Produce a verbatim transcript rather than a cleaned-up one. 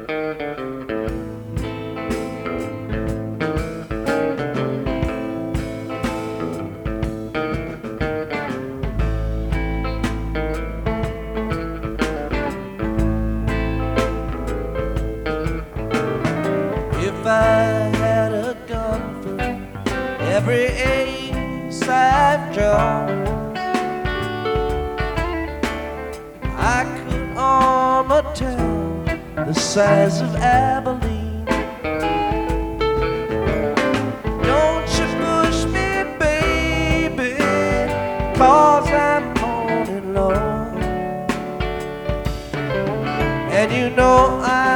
If I had a gun for every ace I've drawn, I could arm a town the size of Abilene. Don't you push me, baby, 'cause I'm all alone. And you know I